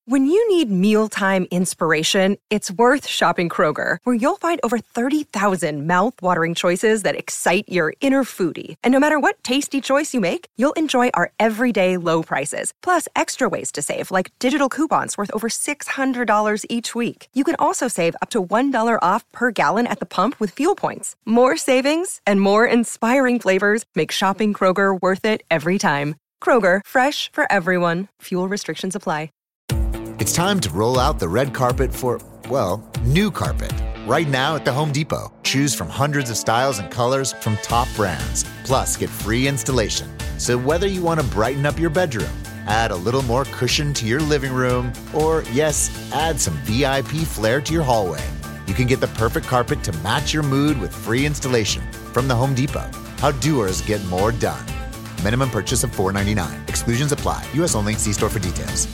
When you need mealtime inspiration, it's worth shopping Kroger, where you'll find over 30,000 mouth-watering choices that excite your inner foodie. And no matter what tasty choice you make, you'll enjoy our everyday low prices, plus extra ways to save, like digital coupons worth over $600 each week. You can also save up to $1 off per gallon at the pump with fuel points. More savings and more inspiring flavors make shopping Kroger worth it every time. Kroger, fresh for everyone. Fuel restrictions apply. It's time to roll out the red carpet for, well, new carpet. Right now at the Home Depot. Choose from hundreds of styles and colors from top brands. Plus, get free installation. So whether you want to brighten up your bedroom, add a little more cushion to your living room, or, yes, add some VIP flair to your hallway, you can get the perfect carpet to match your mood with free installation from the Home Depot. How doers get more done. Minimum purchase of $4.99. Exclusions apply. U.S. only. See store for details.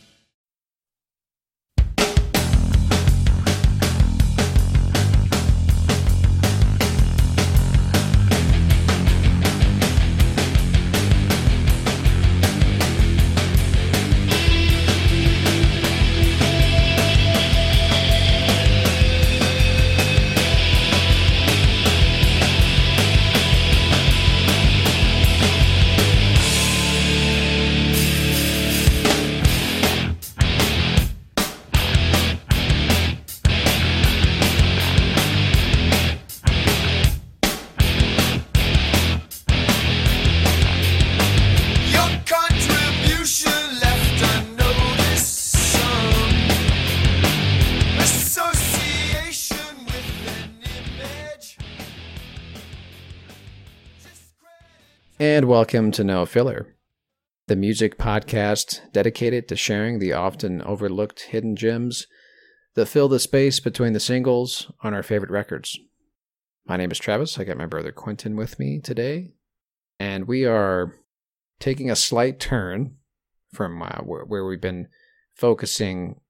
And welcome to No Filler, the music podcast dedicated to sharing the often overlooked hidden gems that fill the space between the singles on our favorite records. My name is Travis. I got my brother Quentin with me today, and we are taking a slight turn from where we've been focusing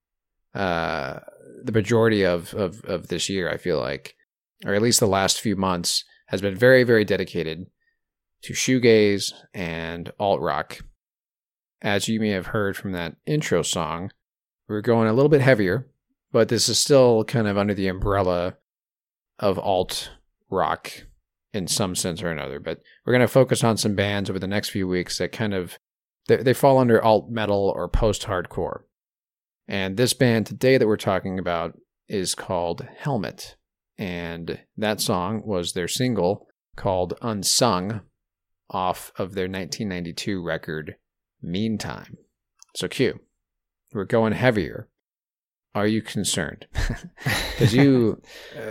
the majority of this year, I feel like, or at least the last few months, has been very, very dedicated to shoegaze and alt-rock. As you may have heard from that intro song, we're going a little bit heavier, but this is still kind of under the umbrella of alt-rock in some sense or another. But we're going to focus on some bands over the next few weeks that kind of, they fall under alt-metal or post-hardcore. And this band today that we're talking about is called Helmet. And that song was their single called Unsung, off of their 1992 record, Meantime. So Q, we're going heavier. Are you concerned? Because you,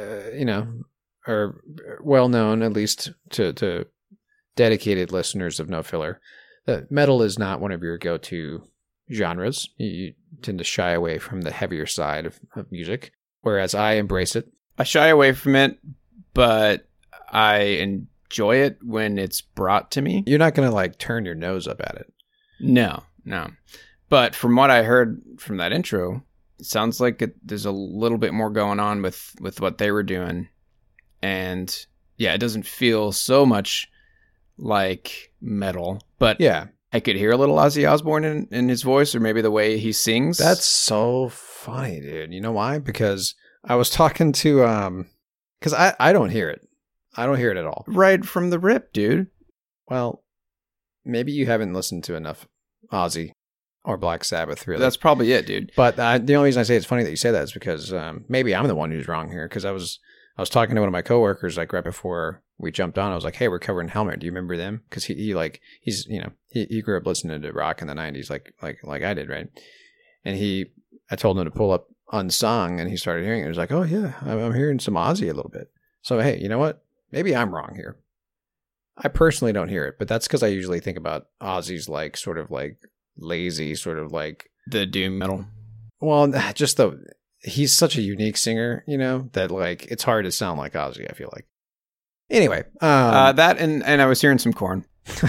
are well known, at least to dedicated listeners of No Filler, that metal is not one of your go-to genres. You tend to shy away from the heavier side of music, whereas I embrace it. I shy away from it, but I enjoy it when it's brought to me. You're not going to turn your nose up at it. No. But from what I heard from that intro, it sounds like there's a little bit more going on with what they were doing. And yeah, it doesn't feel so much like metal, but yeah, I could hear a little Ozzy Osbourne in his voice, or maybe the way he sings. That's so funny, dude. You know why? Because I was talking to, because I don't hear it. I don't hear it at all. Right from the rip, dude. Well, maybe you haven't listened to enough Ozzy or Black Sabbath, really. That's probably it, dude. But the only reason I say it's funny that you say that is because maybe I'm the one who's wrong here. Because I was talking to one of my coworkers right before we jumped on. I was like, "Hey, we're covering Helmet. Do you remember them?" Because he grew up listening to rock in the '90s, like I did, right? And I told him to pull up Unsung, and he started hearing it. He was like, "Oh yeah, I'm hearing some Ozzy a little bit." So hey, you know what? Maybe I'm wrong here. I personally don't hear it, but that's because I usually think about Ozzy's sort of lazy, sort of the doom metal. Well, just he's such a unique singer, that it's hard to sound like Ozzy, I feel like. Anyway. That and I was hearing some Korn.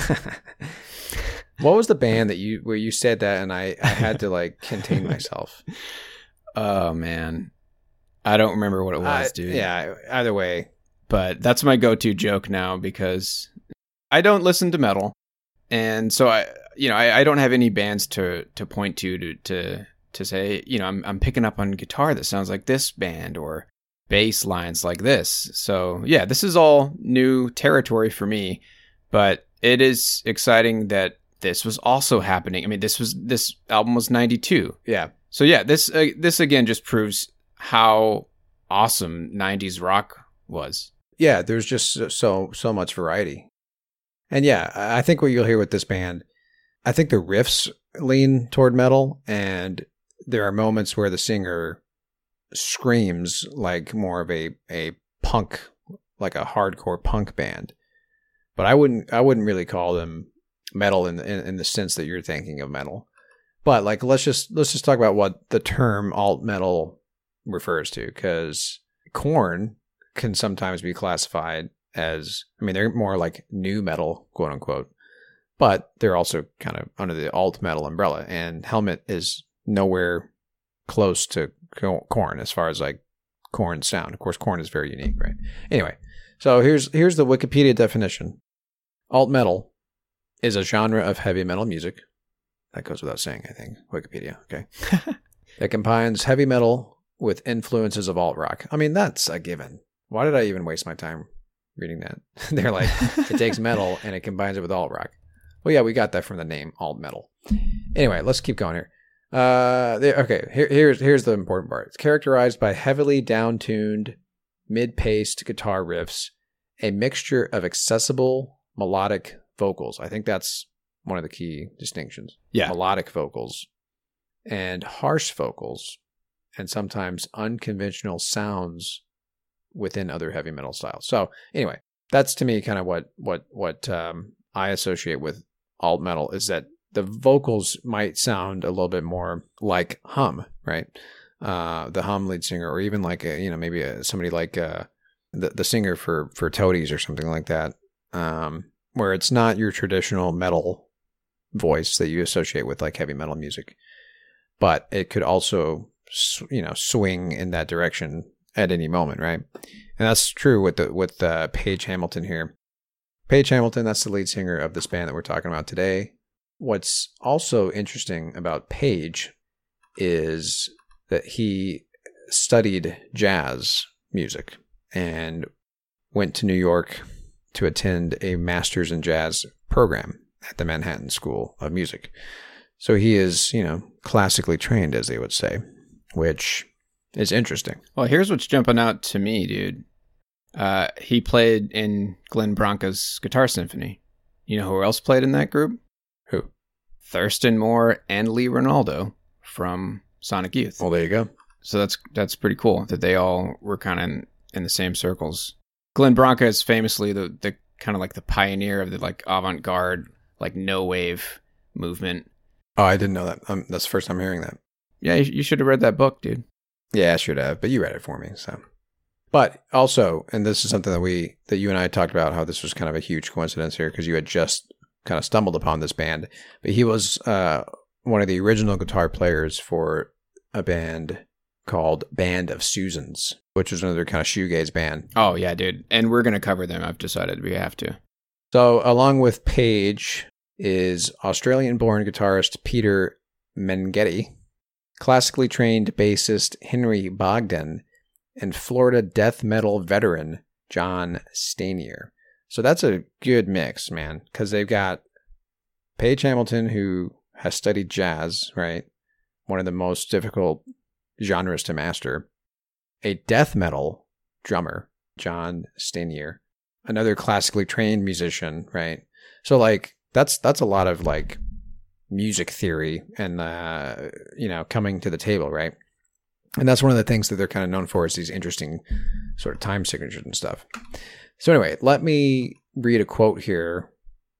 What was the band where you said that and I had to contain myself? Oh man. I don't remember what it was, dude. Yeah, either way. But that's my go-to joke now because I don't listen to metal, and so I don't have any bands to point to to say, I'm picking up on guitar that sounds like this band or bass lines like this. So yeah, this is all new territory for me, but it is exciting that this was also happening. I mean, this album was 92. Yeah. So yeah, this again just proves how awesome 90s rock was. Yeah, there's just so much variety. And yeah, I think what you'll hear with this band, I think the riffs lean toward metal, and there are moments where the singer screams like more of a punk, like a hardcore punk band. But I wouldn't really call them metal in the sense that you're thinking of metal. But like let's just talk about what the term alt metal refers to, because Korn can sometimes be classified as, I mean, they're more like new metal, quote unquote, but they're also kind of under the alt metal umbrella. And Helmet is nowhere close to Korn as far as like Korn's sound. Of course, Korn is very unique, right? Anyway, so here's the Wikipedia definition. Alt metal is a genre of heavy metal music. That goes without saying, I think. Wikipedia, okay. That combines heavy metal with influences of alt rock. I mean, that's a given. Why did I even waste my time reading that? They're like, it takes metal and it combines it with alt rock. Well, yeah, we got that from the name alt metal. Anyway, let's keep going here. Here's the important part. It's characterized by heavily down-tuned, mid-paced guitar riffs, a mixture of accessible melodic vocals. I think that's one of the key distinctions. Yeah. Melodic vocals and harsh vocals, and sometimes unconventional sounds within other heavy metal styles. So anyway, that's to me kind of what I associate with alt metal, is that the vocals might sound a little bit more like Hum, right? The Hum lead singer, or even like maybe somebody like the singer for Toadies or something like that, where it's not your traditional metal voice that you associate with like heavy metal music, but it could also swing in that direction at any moment, right? And that's true with Page Hamilton here. Page Hamilton, that's the lead singer of this band that we're talking about today. What's also interesting about Page is that he studied jazz music and went to New York to attend a master's in jazz program at the Manhattan School of Music. So he is, classically trained, as they would say, which is interesting. Well, here's what's jumping out to me, dude. He played in Glenn Branca's Guitar Symphony. You know who else played in that group? Who? Thurston Moore and Lee Ronaldo from Sonic Youth. Well, there you go. So that's pretty cool that they all were kind of in the same circles. Glenn Branca is famously the kind of like the pioneer of the like avant-garde, like no wave movement. Oh, I didn't know that. That's the first time hearing that. Yeah, you should have read that book, dude. Yeah, I should have, but you read it for me, so. But also, and this is something that you and I talked about, how this was kind of a huge coincidence here, because you had just kind of stumbled upon this band, but he was one of the original guitar players for a band called Band of Susans, which is another kind of shoegaze band. Oh yeah, dude, and we're gonna cover them. I've decided we have to. So, along with Page is Australian-born guitarist Peter Mengeti, classically trained bassist Henry Bogdan, and Florida death metal veteran John Stanier. So that's a good mix, man, because they've got Page Hamilton, who has studied jazz, right? One of the most difficult genres to master. A death metal drummer, John Stanier. Another classically trained musician, right? So like that's a lot of like music theory and coming to the table, right? And that's one of the things that they're kind of known for, is these interesting sort of time signatures and stuff. So anyway, let me read a quote here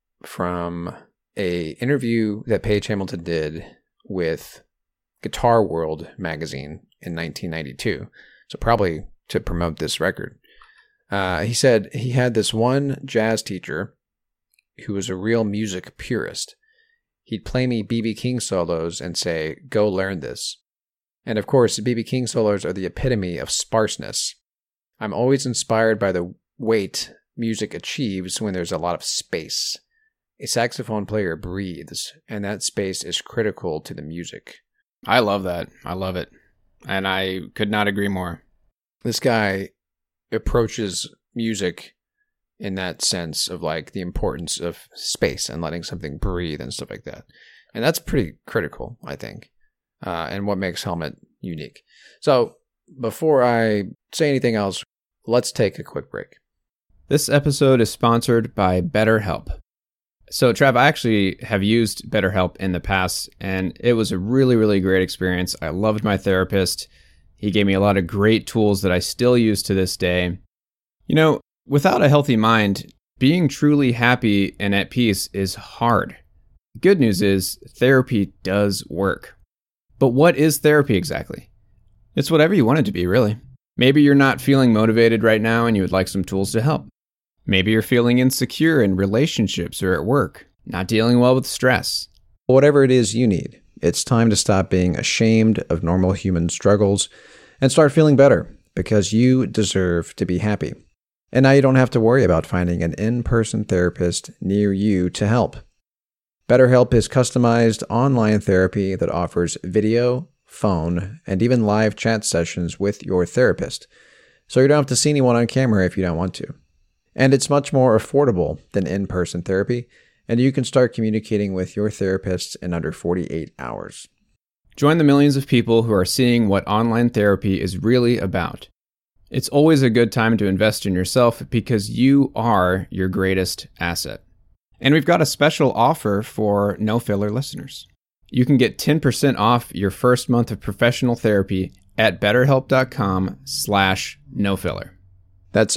from a interview that Page Hamilton did with Guitar World magazine in 1992. So probably to promote this record. He said he had this one jazz teacher who was a real music purist. He'd play me B.B. King solos and say, "Go learn this." And of course, B.B. King solos are the epitome of sparseness. I'm always inspired by the weight music achieves when there's a lot of space. A saxophone player breathes, and that space is critical to the music. I love that. I love it. And I could not agree more. This guy approaches music in that sense of like the importance of space and letting something breathe and stuff like that. And that's pretty critical, I think, and what makes Helmet unique. So before I say anything else, let's take a quick break. This episode is sponsored by BetterHelp. So, Trav, I actually have used BetterHelp in the past, and it was a really, really great experience. I loved my therapist. He gave me a lot of great tools that I still use to this day. You know, without a healthy mind, being truly happy and at peace is hard. The good news is therapy does work. But what is therapy exactly? It's whatever you want it to be, really. Maybe you're not feeling motivated right now and you would like some tools to help. Maybe you're feeling insecure in relationships or at work, not dealing well with stress. Whatever it is you need, it's time to stop being ashamed of normal human struggles and start feeling better, because you deserve to be happy. And now you don't have to worry about finding an in-person therapist near you to help. BetterHelp is customized online therapy that offers video, phone, and even live chat sessions with your therapist, so you don't have to see anyone on camera if you don't want to. And it's much more affordable than in-person therapy, and you can start communicating with your therapist in under 48 hours. Join the millions of people who are seeing what online therapy is really about. It's always a good time to invest in yourself because you are your greatest asset. And we've got a special offer for No Filler listeners. You can get 10% off your first month of professional therapy at betterhelp.com/nofiller. That's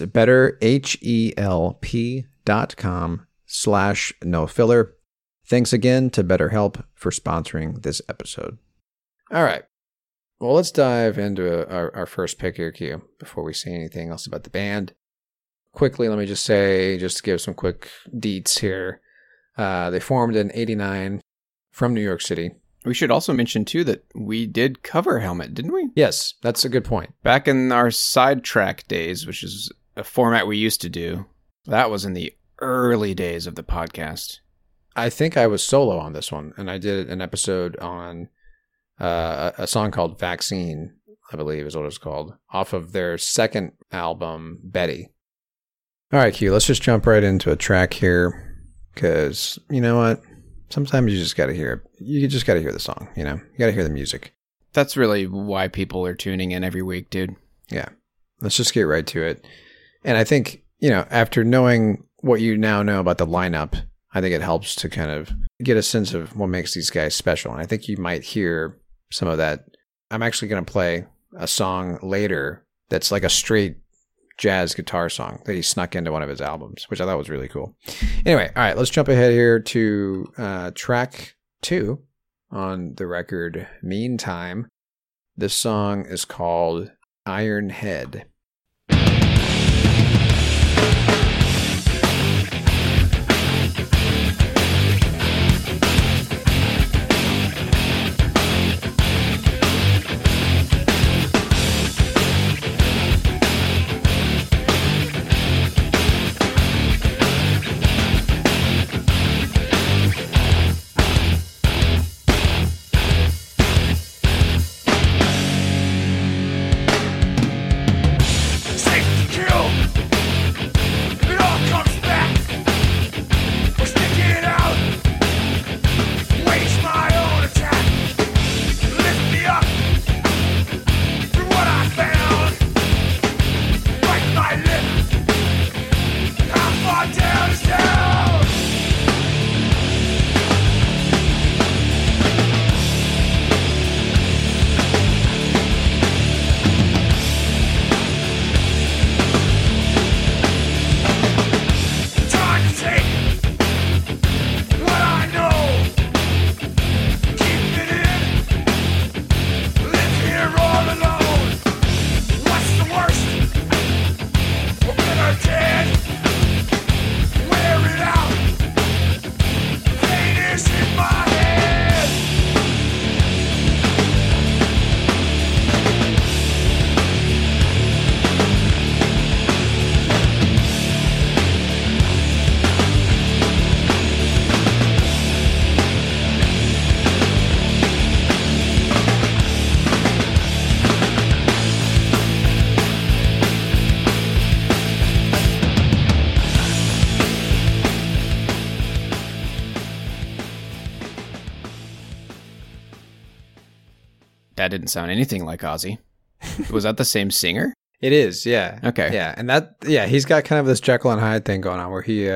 betterhelp.com/nofiller. Thanks again to BetterHelp for sponsoring this episode. All right. Well, let's dive into our first pick here, Q, before we say anything else about the band. Quickly, let me just say, just to give some quick deets here. They formed in '89 from New York City. We should also mention, too, that we did cover Helmet, didn't we? Yes, that's a good point. Back in our sidetrack days, which is a format we used to do. That was in the early days of the podcast. I think I was solo on this one, and I did an episode on a song called Vaccine, I believe is what it's called, off of their second album, Betty. All right, Q, let's just jump right into a track here, because you know what? Sometimes you just got to hear it. You just got to hear the song, you know? You got to hear the music. That's really why people are tuning in every week, dude. Yeah. Let's just get right to it. And I think, you know, after knowing what you now know about the lineup, I think it helps to kind of get a sense of what makes these guys special. And I think you might hear some of that. I'm actually going to play a song later that's like a straight jazz guitar song that he snuck into one of his albums, which I thought was really cool. Anyway, all right, let's jump ahead here to track 2 on the record, Meantime. This song is called Iron Head. That didn't sound anything like Ozzy. Was that the same singer? It is, yeah. Okay. Yeah, and he's got kind of this Jekyll and Hyde thing going on where he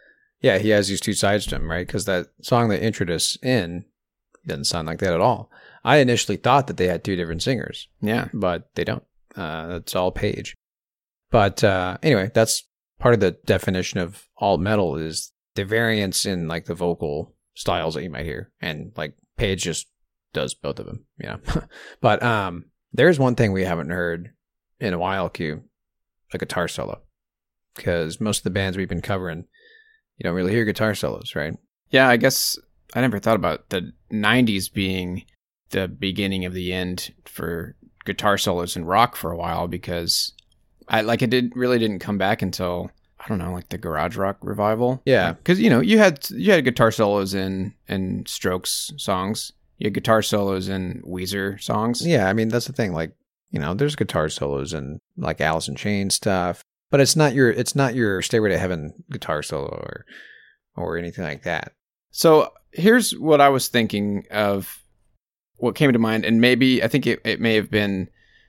has these two sides to him, right? Because that song they introduced in doesn't sound like that at all. I initially thought that they had two different singers. Yeah. But they don't. It's all Page. But anyway, that's part of the definition of alt metal is the variance in like the vocal styles that you might hear. And like Page just does both of them, you know. But there's one thing we haven't heard in a while, Q, a guitar solo. Because most of the bands we've been covering, you don't really hear guitar solos, right? Yeah, I guess I never thought about the 90s being the beginning of the end for guitar solos in rock for a while, because it really didn't come back until, I don't know, like the garage rock revival. Yeah. Because, you know, you had guitar solos in Strokes songs. You had guitar solos in Weezer songs. Yeah, I mean, that's the thing. Like, you know, there's guitar solos in like Alice in Chains stuff, but it's not your Stairway to Heaven guitar solo or anything like that. So here's what I was thinking of, what came to mind, and maybe I think it may have been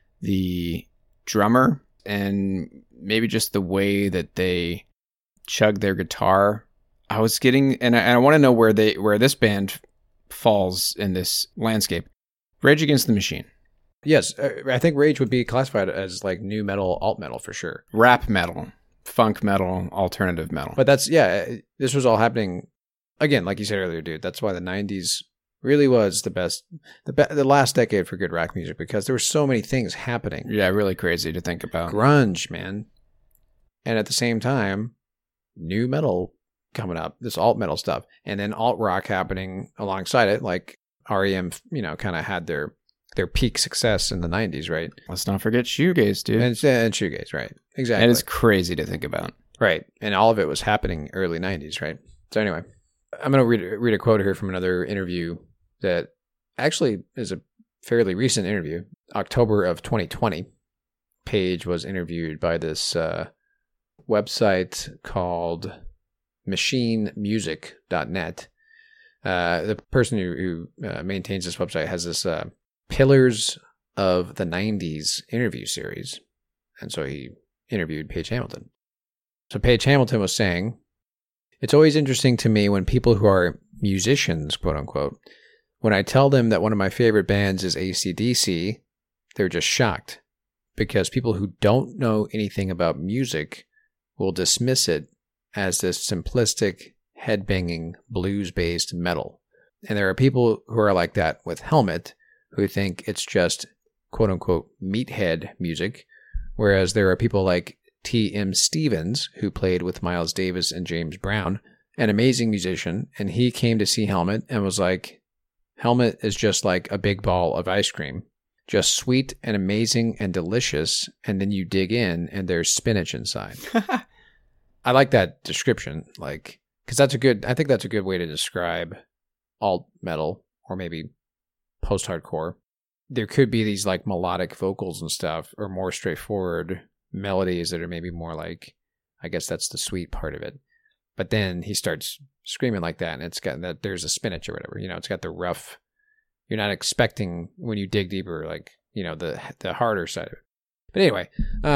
the drummer and maybe just the way that they chug their guitar. I was getting, and I want to know where this band falls in this landscape. Rage Against the Machine. Yes, I think Rage would be classified as like new metal, alt metal for sure. Rap metal, funk metal, alternative metal. But this was all happening, again, like you said earlier, dude. That's why the 90s really was the best, the last decade for good rock music, because there were so many things happening. Yeah, really crazy to think about. Grunge, man. And at the same time, new metal coming up, this alt metal stuff, and then alt rock happening alongside it, like REM, you know, kind of had their peak success in the 90s, right? Let's not forget shoegaze, dude. And shoegaze, right? Exactly. And it's crazy to think about. Right. And all of it was happening early 90s, right? So anyway, I'm going to read a quote here from another interview that actually is a fairly recent interview. October of 2020, Page was interviewed by this website called machinemusic.net. The person who maintains this website has this Pillars of the 90s interview series. And so he interviewed Page Hamilton. So Page Hamilton was saying, "It's always interesting to me when people who are musicians, quote unquote, when I tell them that one of my favorite bands is AC/DC, they're just shocked. Because people who don't know anything about music will dismiss it as this simplistic, headbanging, blues-based metal. And there are people who are like that with Helmet, who think it's just, quote-unquote, meathead music, whereas there are people like T.M. Stevens, who played with Miles Davis and James Brown, an amazing musician, and he came to see Helmet and was like, Helmet is just like a big ball of ice cream, just sweet and amazing and delicious, and then you dig in and there's spinach inside." I like that description, like, because I think that's a good way to describe alt metal, or maybe post-hardcore. There could be these like melodic vocals and stuff, or more straightforward melodies that are maybe more like, I guess that's the sweet part of it. But then he starts screaming like that, and it's got that, there's a spinach or whatever, you know, it's got the rough, you're not expecting when you dig deeper, like, you know, the harder side of it. But anyway,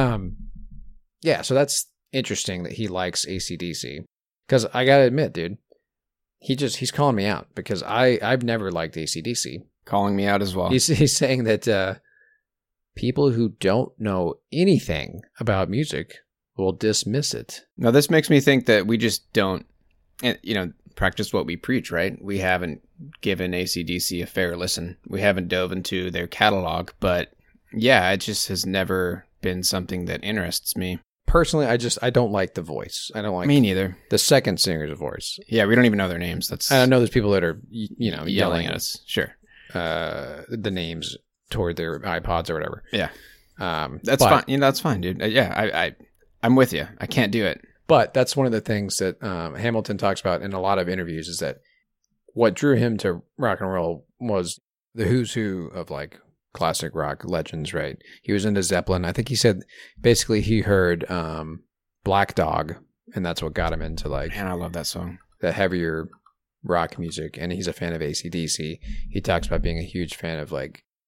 yeah, so that's interesting that he likes AC/DC, because I gotta admit, dude, he's calling me out, because I've never liked AC/DC. Calling me out as well. He's saying that people who don't know anything about music will dismiss it. Now, this makes me think that we just don't, you know, practice what we preach, right? We haven't given AC/DC a fair listen. We haven't dove into their catalog, but yeah, it just has never been something that interests me. Personally, I don't like the voice. I don't like me neither. The second singer's voice. Yeah, we don't even know their names. I know there's people that are, you know, yelling at us. Sure. The names toward their iPods or whatever. Yeah. That's fine. You know, that's fine, dude. Yeah, I'm with you. I can't do it. But that's one of the things that Hamilton talks about in a lot of interviews, is that what drew him to rock and roll was the who's who of like classic rock legends, right? He was into Zeppelin. I think he said basically he heard Black Dog, and that's what got him into like, man, I love that song, the heavier rock music. And he's a fan of AC/DC. He talks about being a huge fan of like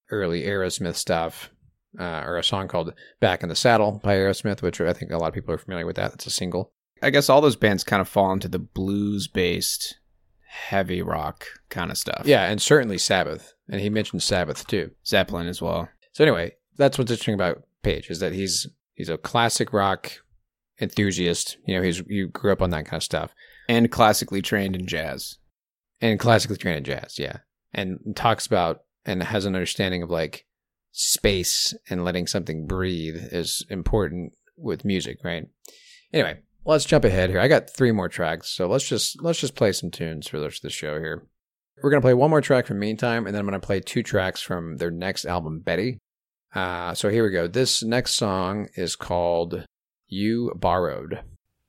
early Aerosmith stuff, or a song called Back in the Saddle by Aerosmith, which I think a lot of people are familiar with that. It's a single. I guess all those bands kind of fall into the blues-based heavy rock kind of stuff. Yeah, and certainly Sabbath. And he mentioned Sabbath too. Zeppelin as well. So anyway, that's what's interesting about Page, is that he's a classic rock enthusiast. You know, he grew up on that kind of stuff. And classically trained in jazz. And classically trained in jazz, yeah. And talks about and has an understanding of like space and letting something breathe is important with music, right? Anyway, let's jump ahead here. I got 3 more tracks, so let's just play some tunes for the rest of the show here. We're going to play one more track from Meantime, and then I'm going to play 2 tracks from their next album, Betty. So here we go. This next song is called You Borrowed.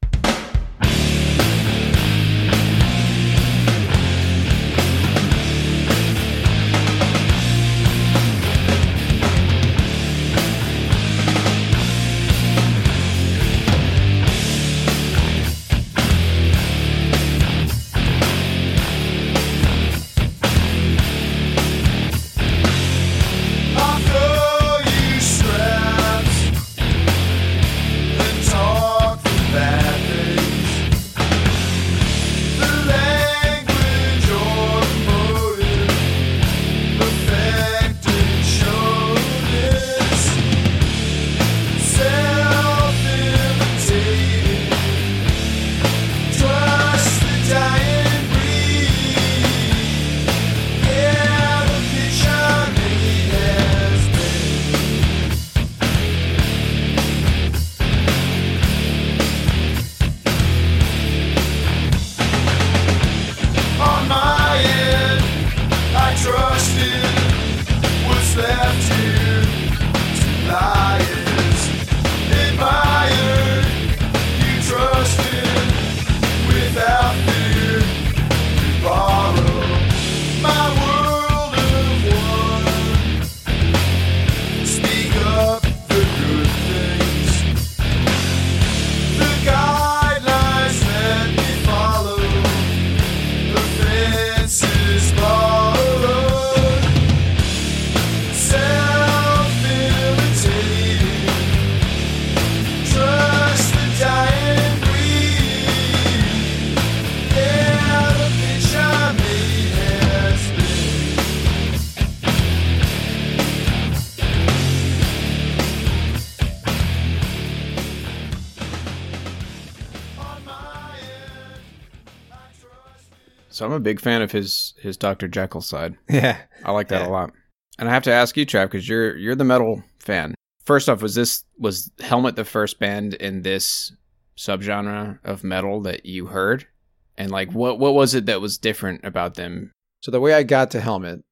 So I'm a big fan of his Dr. Jekyll side. Yeah. I like that a lot. And I have to ask you, Trav, because you're the metal fan. First off, was Helmet the first band in this subgenre of metal that you heard? And like what was it that was different about them? So the way I got to Helmet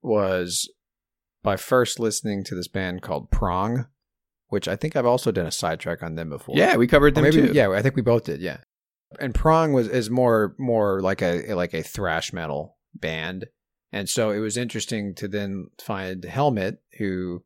was by first listening to this band called Prong, which I think I've also done a sidetrack on them before. Yeah, we covered them too. Yeah, I think we both did, yeah. And Prong is more like a thrash metal band. And so it was interesting to then find Helmet, who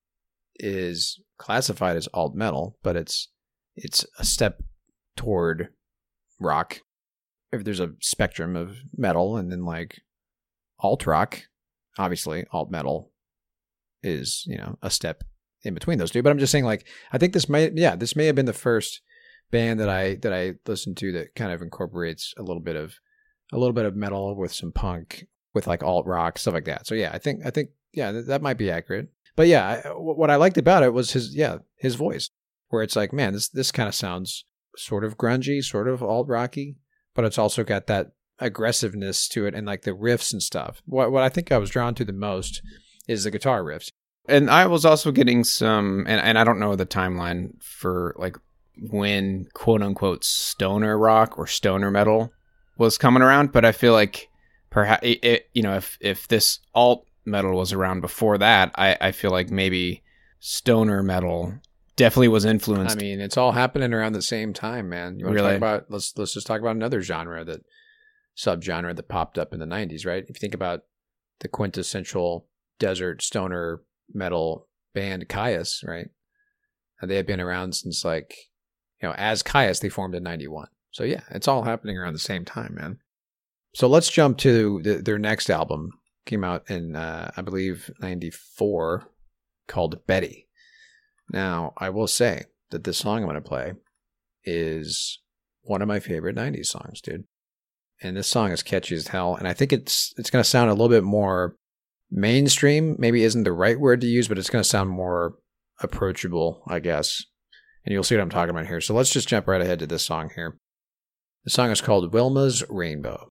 is classified as alt metal, but it's a step toward rock. If there's a spectrum of metal, and then like alt rock, obviously alt metal is, a step in between those two. But I'm just saying, like, I think this may have been the first band that I listened to that kind of incorporates a little bit of metal with some punk, with like alt rock, stuff like that. So yeah, I think that might be accurate. But yeah, what I liked about it was his voice, where it's like, man, this kind of sounds sort of grungy, sort of alt rocky, but it's also got that aggressiveness to it, and like the riffs and stuff. What I think I was drawn to the most is the guitar riffs. And I was also getting some, and I don't know the timeline for like when quote unquote stoner rock or stoner metal was coming around, but I feel like perhaps if this alt metal was around before that, I feel like maybe stoner metal definitely was influenced. I mean, it's all happening around the same time, man. You want to talk about, let's just talk about another subgenre that popped up in the 90s, right? If you think about the quintessential desert stoner metal band Kyuss, right? They had been around since as Kyuss, they formed in 91. So yeah, it's all happening around the same time, man. So let's jump to their next album, came out in, I believe, 94, called Betty. Now, I will say that this song I'm going to play is one of my favorite 90s songs, dude. And this song is catchy as hell, and I think it's going to sound a little bit more mainstream. Maybe isn't the right word to use, but it's going to sound more approachable, I guess. And you'll see what I'm talking about here. So let's just jump right ahead to this song here. The song is called Wilma's Rainbow.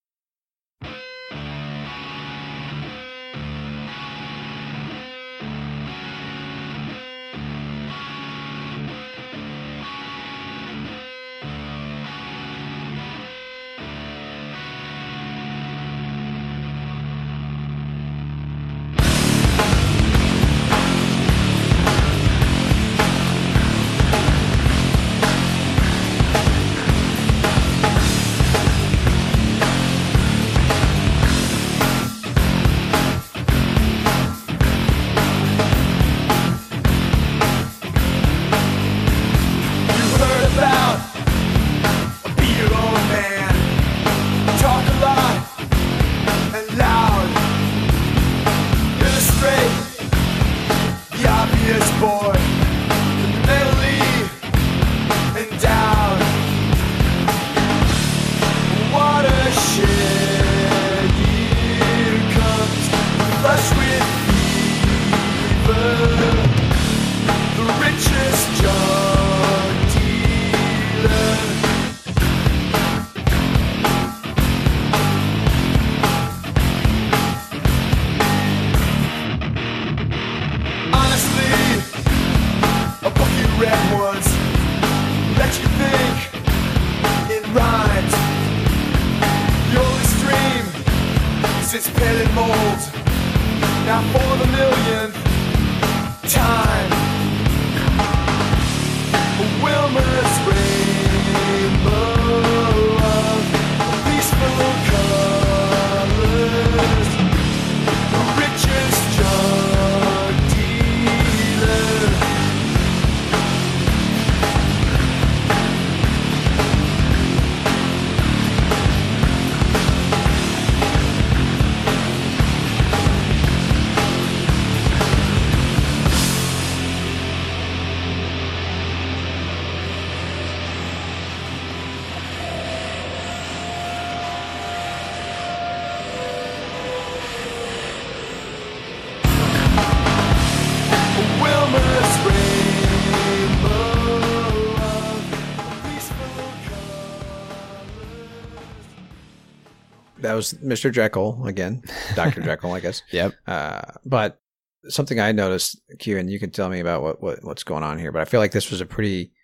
That was Mr. Jekyll again, Dr. Jekyll, I guess. Yep. But something I noticed, Q, and you can tell me about what's going on here, but I feel like this was a pretty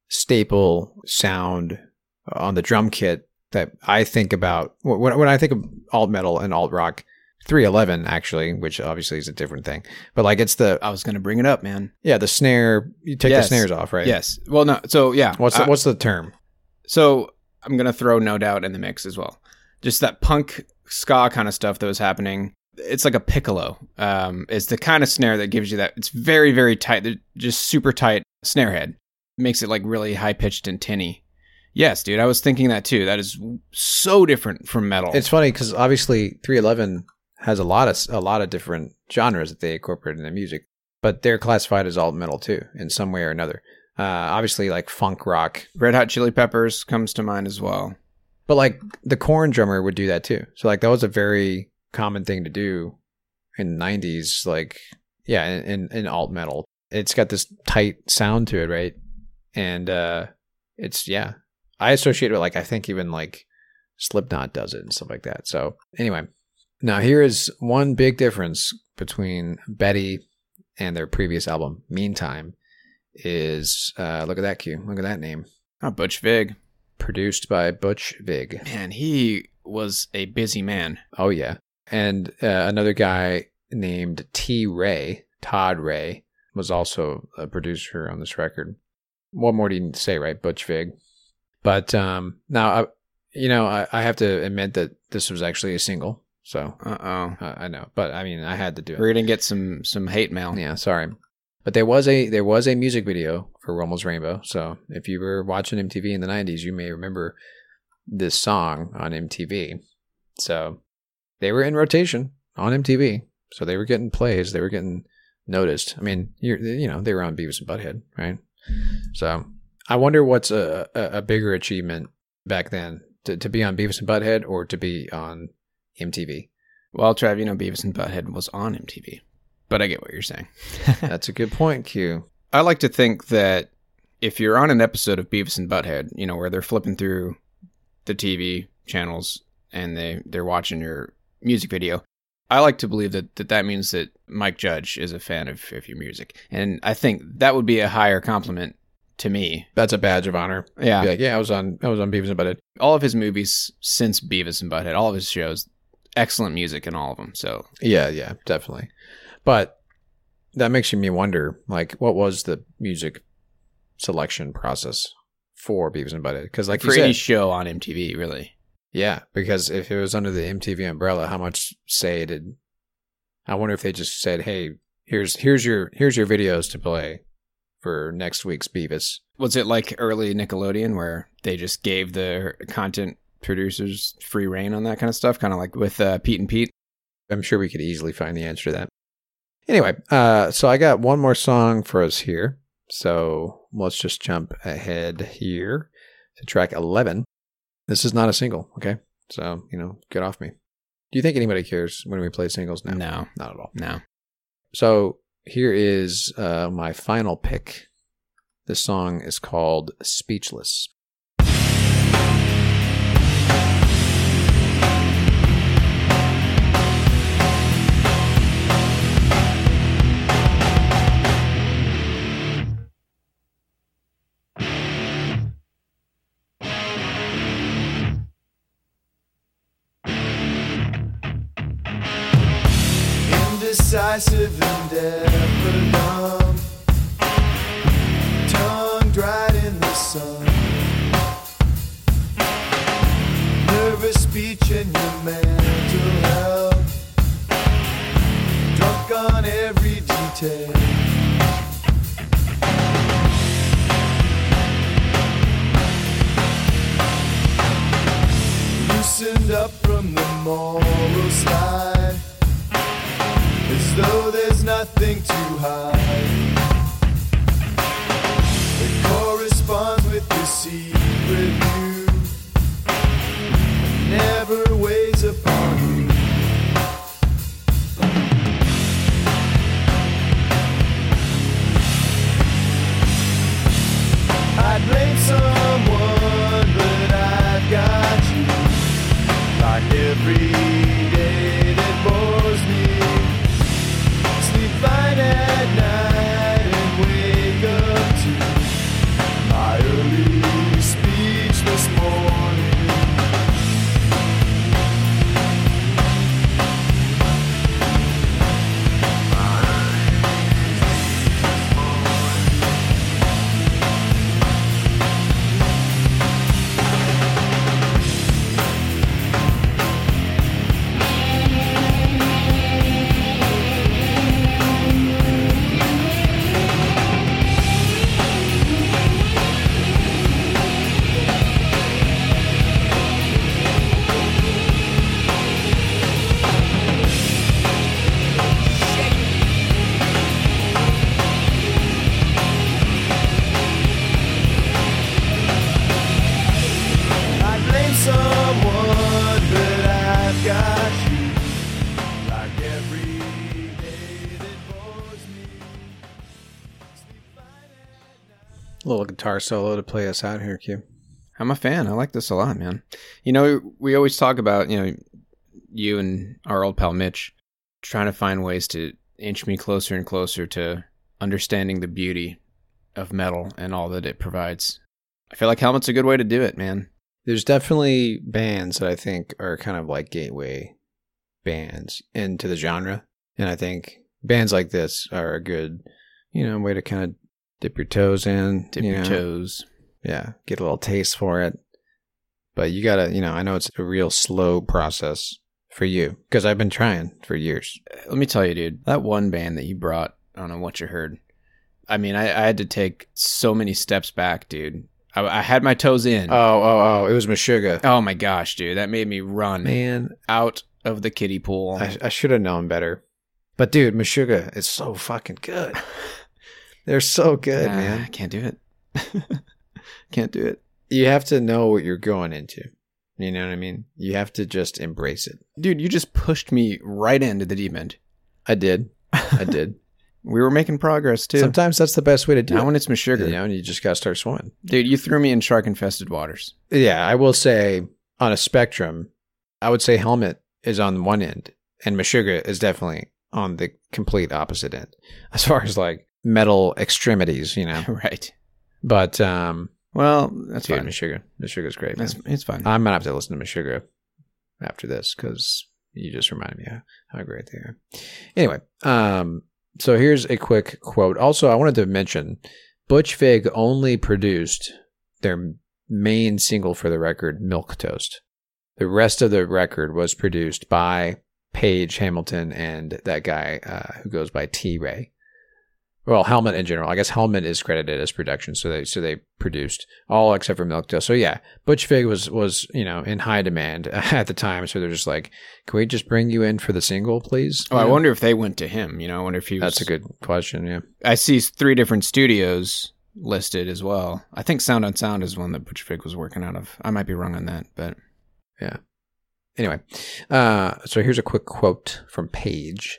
staple sound on the drum kit that I think about when I think of alt metal and alt rock. 311 actually, which obviously is a different thing, but like it's the I was going to bring it up, man. Yeah, the snare. You take the snares off, right? Yes. Well, no. So yeah. What's the term? So I'm going to throw No Doubt in the mix as well. Just that punk ska kind of stuff that was happening. It's like a piccolo. It's the kind of snare that gives you that. It's very, very tight. They're just super tight snare head. Makes it like really high pitched and tinny. Yes, dude. I was thinking that too. That is so different from metal. It's funny because obviously 311 has a lot of different genres that they incorporate in their music, but they're classified as alt metal too in some way or another. Obviously, like funk rock. Red Hot Chili Peppers comes to mind as well. But like the Korn drummer would do that too. So like that was a very common thing to do in the 90s. Like, yeah, in alt metal, it's got this tight sound to it, right? And it's I associate it with like I think even like Slipknot does it and stuff like that. So anyway. Now, here is one big difference between Betty and their previous album, Meantime, is, look at that, Q. Look at that name. Oh, Butch Vig. Produced by Butch Vig. Man, he was a busy man. Oh, yeah. And another guy named Todd Ray, was also a producer on this record. What more do you need to say, right? Butch Vig. But now, I have to admit that this was actually a single. So, I know, but I mean, I had to do it. We're gonna get some hate mail. Yeah, sorry, but there was a music video for Wilma's Rainbow. So, if you were watching MTV in the '90s, you may remember this song on MTV. So, they were in rotation on MTV. So they were getting plays. They were getting noticed. I mean, they were on Beavis and Butthead, right? So I wonder what's a bigger achievement back then, to be on Beavis and Butthead or to be on MTV. Well, Trav, Beavis and Butthead was on MTV, but I get what you're saying. That's a good point, Q. I like to think that if you're on an episode of Beavis and Butthead, where they're flipping through the TV channels and they're watching your music video, I like to believe that means that Mike Judge is a fan of your music. And I think that would be a higher compliment to me. That's a badge of honor. Yeah. Be like, I was on Beavis and Butthead. All of his movies since Beavis and Butthead, all of his shows, excellent music in all of them. So yeah, definitely. But that makes me wonder, like, what was the music selection process for Beavis and Butthead? Because, like for you said, any show on MTV, really. Yeah, because if it was under the MTV umbrella, how much say did? I wonder if they just said, "Hey, here's your videos to play for next week's Beavis." Was it like early Nickelodeon where they just gave the content producers free reign on that kind of stuff, kind of like with Pete and Pete? I'm sure we could easily find the answer to that. Anyway, so I got one more song for us here. So let's just jump ahead here to track 11. This is not a single, okay? So, get off me. Do you think anybody cares when we play singles now? No. Not at all. No. So here is my final pick. This song is called Speechless. Indecisive and numb, tongue dried in the sun, nervous speech in your mental health, drunk on every detail. Loosened up from the moral slide, as though there's nothing to hide. It corresponds with your secret view, never weighs upon you. I'd blame someone, but I've got you. Like every day that bores me, sleep fine at night and wake up to my early speechless morning. A little guitar solo to play us out here, Q. I'm a fan. I like this a lot, man. We always talk about, you and our old pal Mitch trying to find ways to inch me closer and closer to understanding the beauty of metal and all that it provides. I feel like Helmet's a good way to do it, man. There's definitely bands that I think are kind of like gateway bands into the genre. And I think bands like this are a good, way to kind of dip your toes in. Dip your toes. Yeah, get a little taste for it. But you gotta, I know it's a real slow process for you, because I've been trying for years. Let me tell you, dude, that one band that you brought, I don't know what you heard. I mean, I had to take so many steps back, dude. I had my toes in. Oh, it was Meshuggah. Oh my gosh, dude, that made me run Man, out of the kiddie pool. I should have known better. But dude, Meshuggah is so fucking good. They're so good, man. I can't do it. Can't do it. You have to know what you're going into. You know what I mean? You have to just embrace it. Dude, you just pushed me right into the deep end. I did. We were making progress, too. Sometimes that's the best way to do it. Now when it's Meshuggah. You know, and you just got to start swimming. Dude, you threw me in shark-infested waters. Yeah, I will say, on a spectrum, I would say Helmet is on one end, and Meshuggah is definitely on the complete opposite end. As far as, like, metal extremities, you know? Right. But, well, that's dude, fine. Meshuggah's great, man. It's fine. I'm going to have to listen to Meshuggah after this, because you just reminded me how great they are. Anyway, so here's a quick quote. Also, I wanted to mention, Butch Vig only produced their main single for the record, Milk Toast. The rest of the record was produced by Page Hamilton and that guy who goes by T-Ray. Well, Helmet in general. I guess Helmet is credited as production, so they produced all except for Milk Toast. So yeah, Butch Vig was in high demand at the time. So they're just like, can we just bring you in for the single, please? Oh, I wonder if they went to him. I wonder if he was... That's a good question. Yeah, I see 3 different studios listed as well. I think Sound on Sound is one that Butch Vig was working out of. I might be wrong on that, but yeah. Anyway, so here's a quick quote from Page.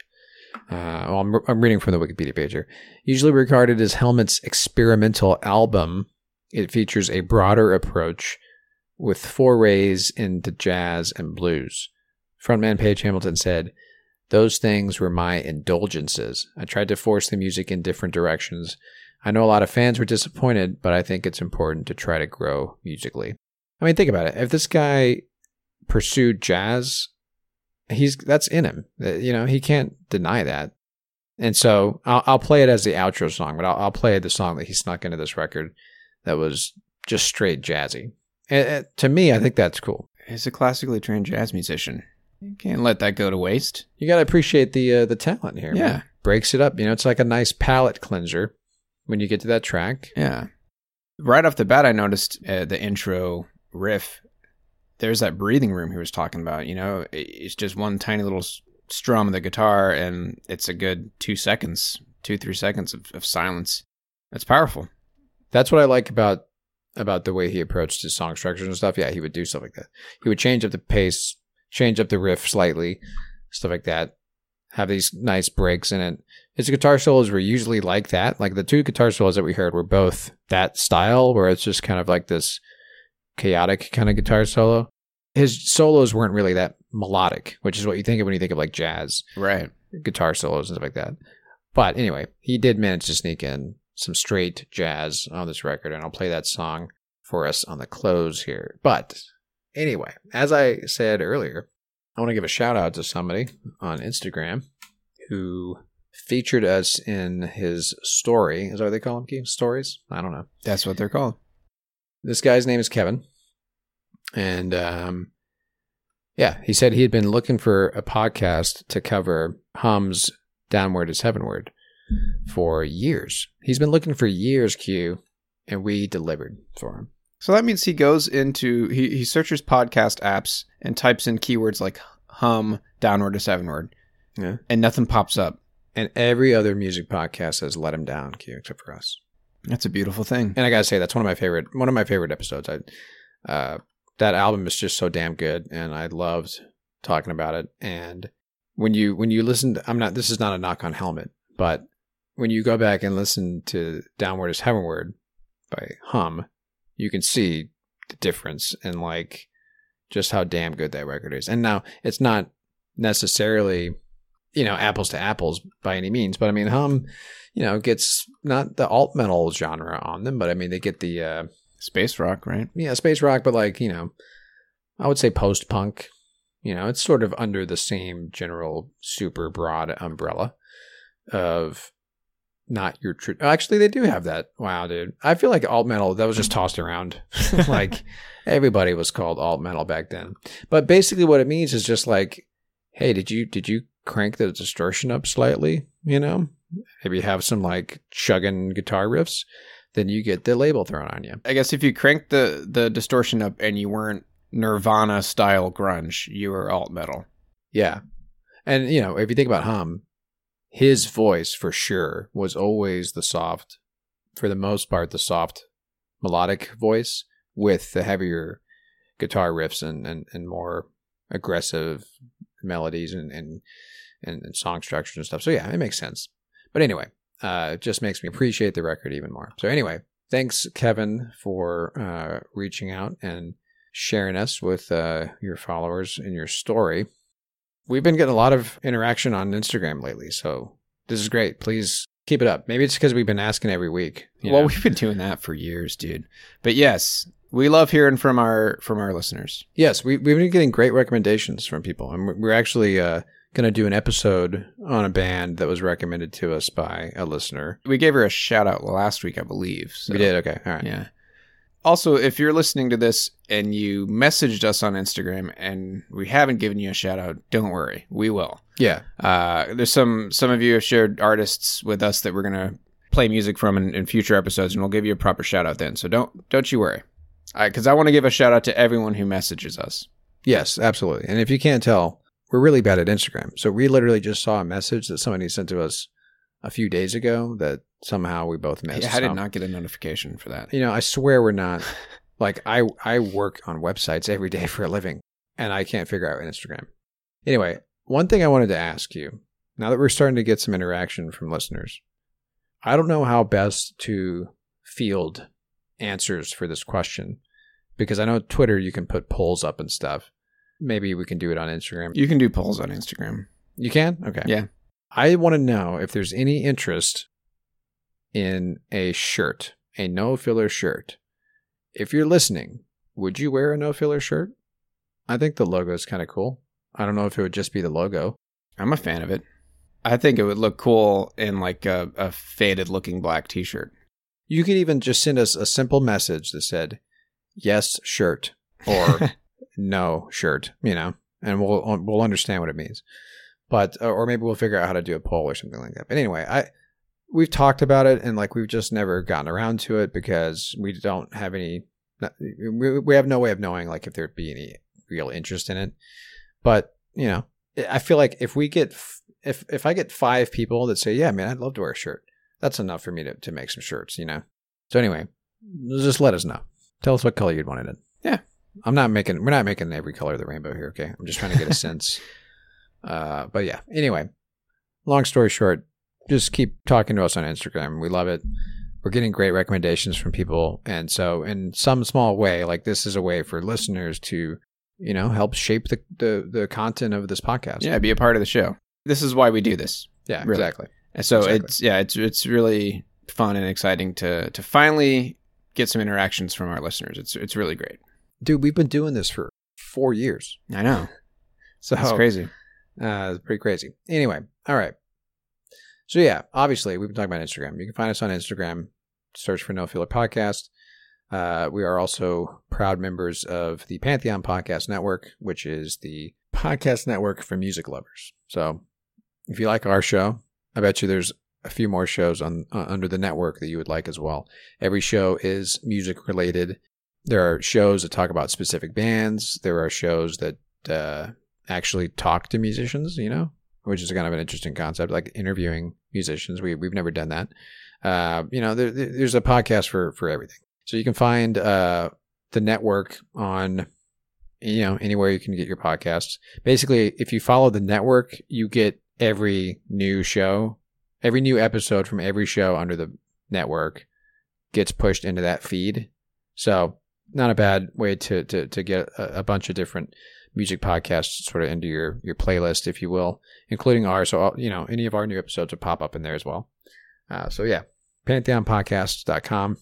I'm reading from the Wikipedia page here. Usually regarded as Helmet's experimental album, it features a broader approach with forays into jazz and blues. Frontman Page Hamilton said, "Those things were my indulgences. I tried to force the music in different directions. I know a lot of fans were disappointed, but I think it's important to try to grow musically." I mean, think about it. If this guy pursued jazz, that's in him. He can't deny that. And so I'll play it as the outro song, but I'll play the song that he snuck into this record that was just straight jazzy. And to me, I think that's cool. He's a classically trained jazz musician. You can't let that go to waste. You got to appreciate the talent here. Yeah. Man. Breaks it up. It's like a nice palate cleanser when you get to that track. Yeah. Right off the bat, I noticed the intro riff. There's that breathing room he was talking about. It's just one tiny little strum of the guitar, and it's a good 2 seconds, 2-3 seconds of silence. That's powerful. That's what I like about the way he approached his song structures and stuff. Yeah, he would do stuff like that. He would change up the pace, change up the riff slightly, stuff like that. Have these nice breaks in it. His guitar solos were usually like that. Like the 2 guitar solos that we heard were both that style, where it's just kind of like this chaotic kind of guitar solo. His solos weren't really that melodic, which is what you think of when you think of like jazz, right? Guitar solos and stuff like that. But anyway, he did manage to sneak in some straight jazz on this record, and I'll play that song for us on the close here. But anyway, as I said earlier, I want to give a shout out to somebody on Instagram who featured us in his story. Is that what they call them, Keith? Stories? I don't know. That's what they're called. This guy's name is Kevin. And he said he had been looking for a podcast to cover Hum's Downward is Heavenward for years. He's been looking for years, Q, and we delivered for him. So that means he goes into, he searches podcast apps and types in keywords like Hum, Downward is Heavenward. Yeah. And nothing pops up. And every other music podcast has let him down, Q, except for us. That's a beautiful thing. And I gotta say, that's one of my favorite episodes. That album is just so damn good, and I loved talking about it. And when you listen to, this is not a knock on Helmet, but when you go back and listen to Downward is Heavenward by Hum, you can see the difference in like just how damn good that record is. And now it's not necessarily, apples to apples by any means, but I mean, Hum, gets not the alt metal genre on them, but I mean, they get the, space rock, right? Yeah, space rock, but like, I would say post-punk. It's sort of under the same general super broad umbrella of not your true... Actually, they do have that. Wow, dude. I feel like alt metal, that was just tossed around. Like, everybody was called alt metal back then. But basically what it means is just like, hey, did you crank the distortion up slightly? Maybe have some like chugging guitar riffs? Then you get the label thrown on you. I guess if you cranked the distortion up and you weren't Nirvana style grunge, you were alt metal. Yeah. And, you know, if you think about Hum, his voice for sure was always the soft, for the most part, the soft melodic voice with the heavier guitar riffs and more aggressive melodies and song structures and stuff. So yeah, it makes sense. But anyway, it just makes me appreciate the record even more. So anyway, thanks, Kevin, for reaching out and sharing us with your followers in your story. We've been getting a lot of interaction on Instagram lately, so this is great. Please keep it up. Maybe it's because we've been asking every week. Well, we've been doing that for years, dude. But yes, we love hearing from our listeners. Yes, we've been getting great recommendations from people, and we're actually going to do an episode on a band that was recommended to us by a listener. We gave her a shout out last week, I believe. So. We did. Okay. All right. Yeah. Also, if you're listening to this and you messaged us on Instagram and we haven't given you a shout out, don't worry. We will. Yeah. There's some of you have shared artists with us that we're going to play music from in future episodes, and we'll give you a proper shout out then. So don't you worry. Because I want to give a shout out to everyone who messages us. Yes, absolutely. And if you can't tell, we're really bad at Instagram. So we literally just saw a message that somebody sent to us a few days ago that somehow we both missed. Yeah, I did not get a notification for that. You know, I swear we're not. Like, I work on websites every day for a living, and I can't figure out Instagram. Anyway, one thing I wanted to ask you, now that we're starting to get some interaction from listeners, I don't know how best to field answers for this question, because I know Twitter, you can put polls up and stuff. Maybe we can do it on Instagram. You can do polls on Instagram. You can? Okay. Yeah. I want to know if there's any interest in a shirt, a no filler shirt. If you're listening, would you wear a no filler shirt? I think the logo is kind of cool. I don't know if it would just be the logo. I'm a fan of it. I think it would look cool in like a faded looking black t-shirt. You could even just send us a simple message that said, yes, shirt, or no shirt, you know, and we'll understand what it means. But, or maybe we'll figure out how to do a poll or something like that. But anyway, we've talked about it, and like we've just never gotten around to it because we don't have any, we have no way of knowing like if there'd be any real interest in it. But, you know, I feel like if we get, if I get 5 people that say, yeah, man, I'd love to wear a shirt, that's enough for me to make some shirts, you know? So anyway, just let us know. Tell us what color you'd want it in. Yeah. we're not making every color of the rainbow here. Okay. I'm just trying to get a sense. But yeah, anyway, long story short, just keep talking to us on Instagram. We love it. We're getting great recommendations from people. And so in some small way, like this is a way for listeners to, you know, help shape the content of this podcast. Yeah. Be a part of the show. This is why we do this. Yeah, really. Exactly. And so Exactly. it's really fun and exciting to finally get some interactions from our listeners. It's really great. Dude, we've been doing this for 4 years. I know. So It's crazy. It's pretty crazy. Anyway, all right. So yeah, obviously we've been talking about Instagram. You can find us on Instagram. Search for No Filler Podcast. We are also proud members of the Pantheon Podcast Network, which is the podcast network for music lovers. So if you like our show, I bet you there's a few more shows on under the network that you would like as well. Every show is music related. There are shows that talk about specific bands. There are shows that actually talk to musicians, you know, which is kind of an interesting concept, like interviewing musicians. We've never done that. You know, there's a podcast for everything. So you can find the network on, you know, anywhere you can get your podcasts. Basically, if you follow the network, you get every new show, every new episode from every show under the network gets pushed into that feed. So not a bad way to get a bunch of different music podcasts sort of into your playlist, if you will, including ours. So, you know, any of our new episodes will pop up in there as well. So yeah, pantheonpodcasts.com.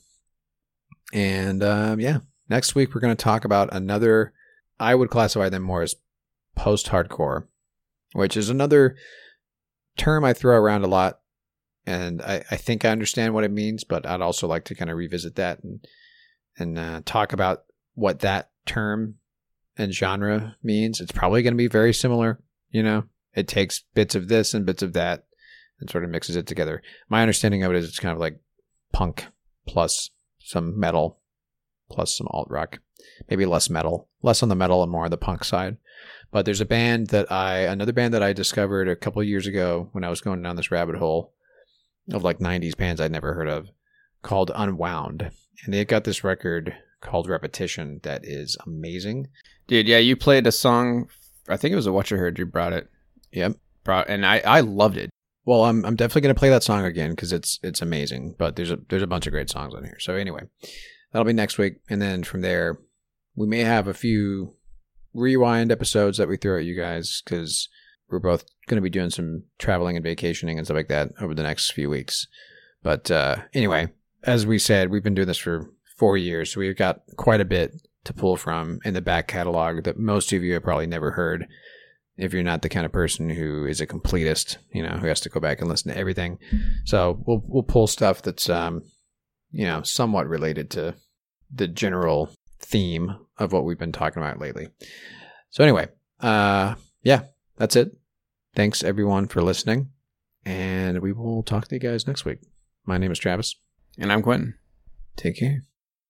And yeah, next week we're going to talk about another, I would classify them more as post-hardcore, which is another term I throw around a lot. And I think I understand what it means, but I'd also like to kind of revisit that and talk about what that term and genre means. It's probably going to be very similar. You know, it takes bits of this and bits of that and sort of mixes it together. My understanding of it is it's kind of like punk plus some metal plus some alt rock, maybe less metal, less on the metal and more on the punk side. But there's another band that I discovered a couple of years ago when I was going down this rabbit hole of like 90s bands I'd never heard of, called Unwound. And they've got this record called Repetition that is amazing. Dude, yeah, you played a song, I think it was a What You Heard, you brought it. Yep. And I loved it. Well, I'm definitely going to play that song again because it's amazing, but there's a bunch of great songs on here. So anyway, that'll be next week. And then from there, we may have a few rewind episodes that we throw at you guys because we're both going to be doing some traveling and vacationing and stuff like that over the next few weeks. But anyway, as we said, we've been doing this for 4 years, so we've got quite a bit to pull from in the back catalog that most of you have probably never heard if you're not the kind of person who is a completist, who has to go back and listen to everything. So we'll pull stuff that's somewhat related to the general theme of what we've been talking about lately. So anyway, yeah, that's it. Thanks everyone for listening, and we will talk to you guys next week. My name is Travis. And I'm Quentin. Take care.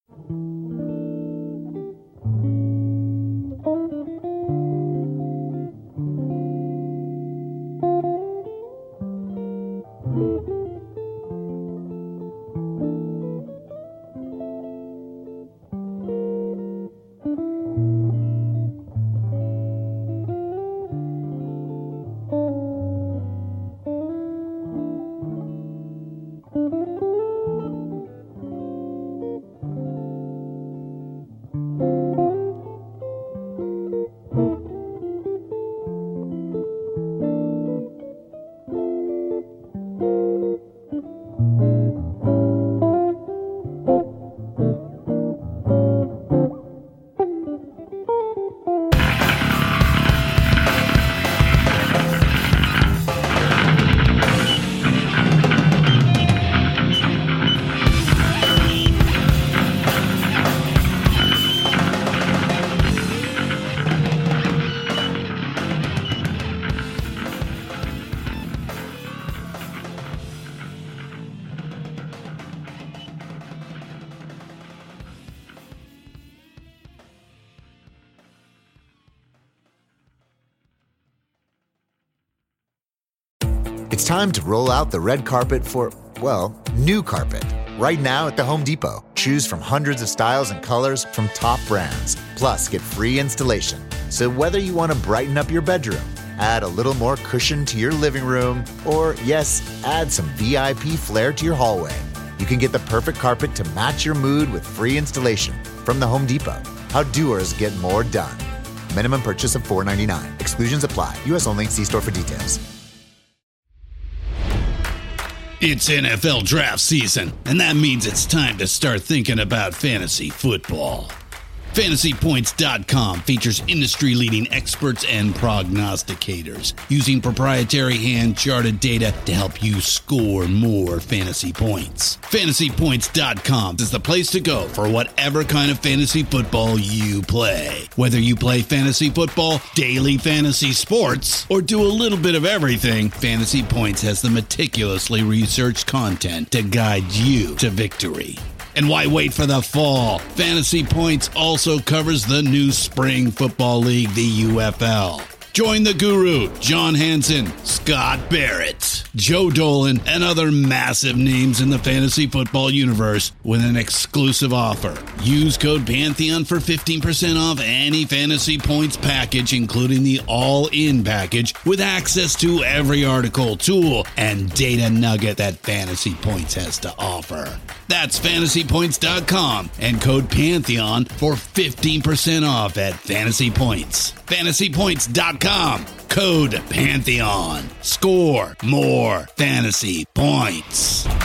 It's time to roll out the red carpet for, well, new carpet. Right now at the Home Depot. Choose from hundreds of styles and colors from top brands. Plus, get free installation. So whether you want to brighten up your bedroom, add a little more cushion to your living room, or, yes, add some VIP flair to your hallway, you can get the perfect carpet to match your mood with free installation from the Home Depot. How doers get more done. Minimum purchase of $4.99. Exclusions apply. U.S. only. See store for details. It's NFL draft season, and that means it's time to start thinking about fantasy football. FantasyPoints.com features industry-leading experts and prognosticators using proprietary hand-charted data to help you score more fantasy points. FantasyPoints.com is the place to go for whatever kind of fantasy football you play. Whether you play fantasy football, daily fantasy sports, or do a little bit of everything, Fantasy Points has the meticulously researched content to guide you to victory. And why wait for the fall? Fantasy Points also covers the new spring football league, the UFL. Join the guru, John Hansen, Scott Barrett, Joe Dolan, and other massive names in the fantasy football universe with an exclusive offer. Use code Pantheon for 15% off any Fantasy Points package, including the all-in package, with access to every article, tool, and data nugget that Fantasy Points has to offer. That's FantasyPoints.com and code Pantheon for 15% off at Fantasy Points. FantasyPoints.com, code Pantheon. Score more fantasy points.